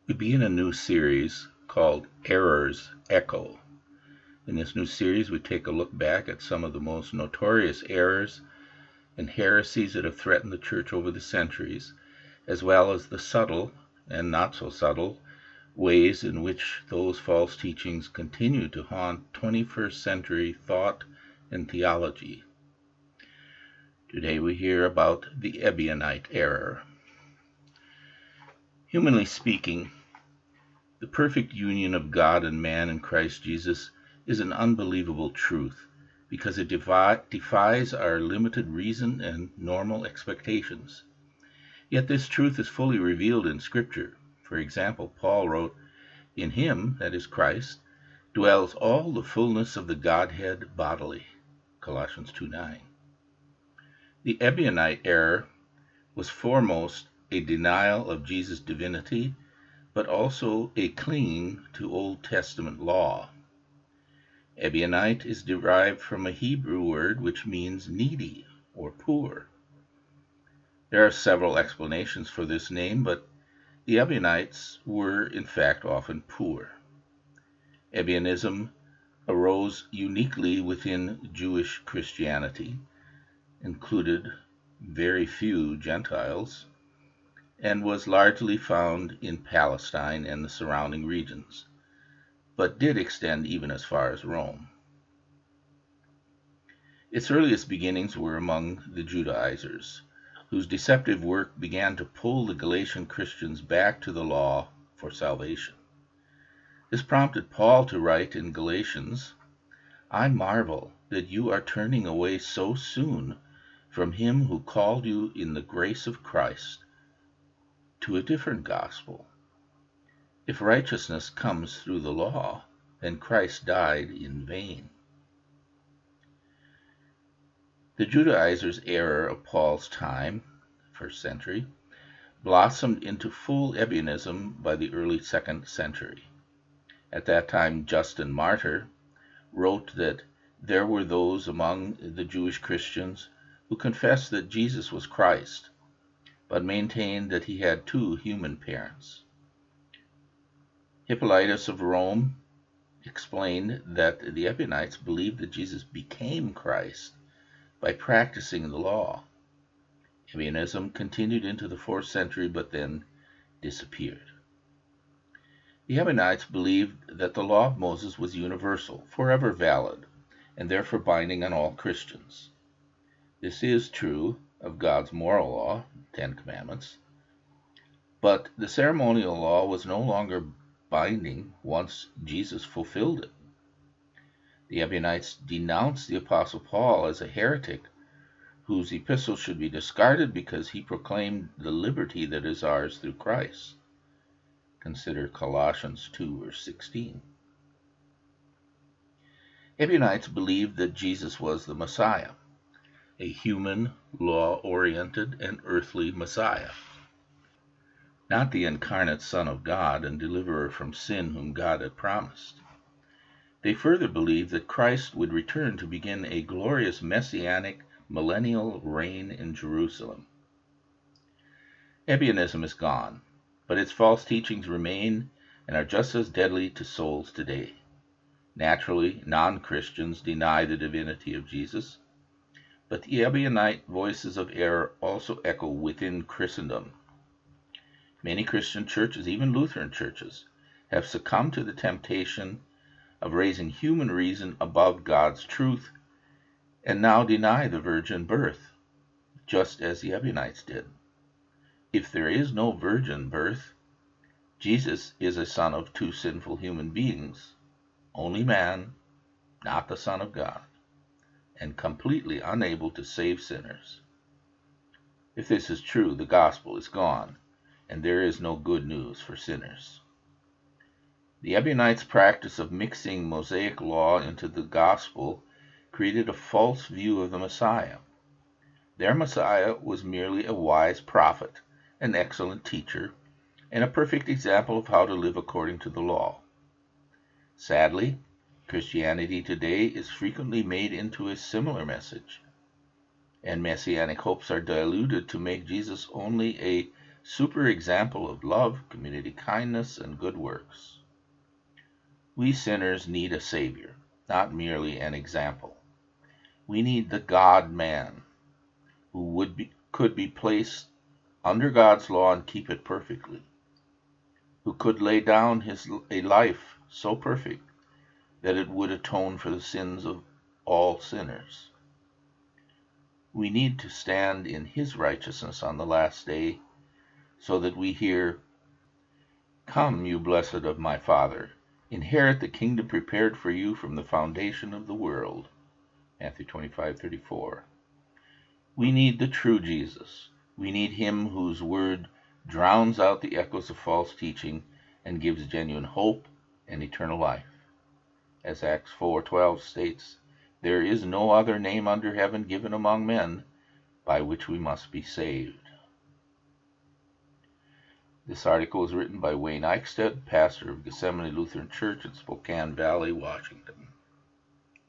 We begin a new series called Errors Echo. In this new series, we take a look back at some of the most notorious errors and heresies that have threatened the church over the centuries, as well as the subtle and not so subtle ways in which those false teachings continue to haunt 21st century thought and theology. Today we hear about the Ebionite error. Humanly speaking, the perfect union of God and man in Christ Jesus is an unbelievable truth because it defies our limited reason and normal expectations. Yet this truth is fully revealed in Scripture. For example, Paul wrote, "In him," that is Christ, "dwells all the fullness of the Godhead bodily." Colossians 2:9. The Ebionite error was foremost a denial of Jesus' divinity, but also a clinging to Old Testament law. Ebionite is derived from a Hebrew word which means needy or poor. There are several explanations for this name, but the Ebionites were in fact often poor. Ebionism arose uniquely within Jewish Christianity, included very few Gentiles, and was largely found in Palestine and the surrounding regions, but did extend even as far as Rome. Its earliest beginnings were among the Judaizers, whose deceptive work began to pull the Galatian Christians back to the law for salvation. This prompted Paul to write in Galatians, "I marvel that you are turning away so soon from him who called you in the grace of Christ to a different gospel. If righteousness comes through the law, then Christ died in vain." The Judaizers' error of Paul's time, 1st century, blossomed into full Ebionism by the early 2nd century. At that time, Justin Martyr wrote that there were those among the Jewish Christians who confessed that Jesus was Christ, but maintained that he had two human parents. Hippolytus of Rome explained that the Ebionites believed that Jesus became Christ by practicing the law. Ebionism continued into the 4th century, but then disappeared. The Ebionites believed that the law of Moses was universal, forever valid, and therefore binding on all Christians. This is true of God's moral law, 10 Commandments, but the ceremonial law was no longer binding once Jesus fulfilled it. The Ebionites denounced the Apostle Paul as a heretic whose epistle should be discarded because he proclaimed the liberty that is ours through Christ. Consider Colossians 2, verse 16. Ebionites believed that Jesus was the Messiah, a human, law-oriented, and earthly Messiah, not the incarnate Son of God and deliverer from sin whom God had promised. They further believed that Christ would return to begin a glorious messianic millennial reign in Jerusalem. Ebionism is gone, but its false teachings remain and are just as deadly to souls today. Naturally, non-Christians deny the divinity of Jesus, but the Ebionite voices of error also echo within Christendom. Many Christian churches, even Lutheran churches, have succumbed to the temptation of raising human reason above God's truth and now deny the virgin birth, just as the Ebionites did. If there is no virgin birth, Jesus is a son of two sinful human beings, only man, not the Son of God, and completely unable to save sinners. If this is true, the gospel is gone, and there is no good news for sinners. The Ebionites' practice of mixing Mosaic law into the gospel created a false view of the Messiah. Their Messiah was merely a wise prophet, an excellent teacher, and a perfect example of how to live according to the law. Sadly, Christianity today is frequently made into a similar message, and messianic hopes are diluted to make Jesus only a super example of love, community kindness, and good works. We sinners need a Savior, not merely an example. We need the God-man, who could be placed under God's law and keep it perfectly, who could lay down a life so perfect that it would atone for the sins of all sinners. We need to stand in his righteousness on the last day, so that we hear, "Come, you blessed of my Father, inherit the kingdom prepared for you from the foundation of the world." Matthew 25:34. We need the true Jesus. We need him whose word drowns out the echoes of false teaching and gives genuine hope and eternal life. As Acts 4:12 states, "There is no other name under heaven given among men by which we must be saved." This article was written by Wayne Eichstedt, pastor of Gethsemane Lutheran Church in Spokane Valley, Washington.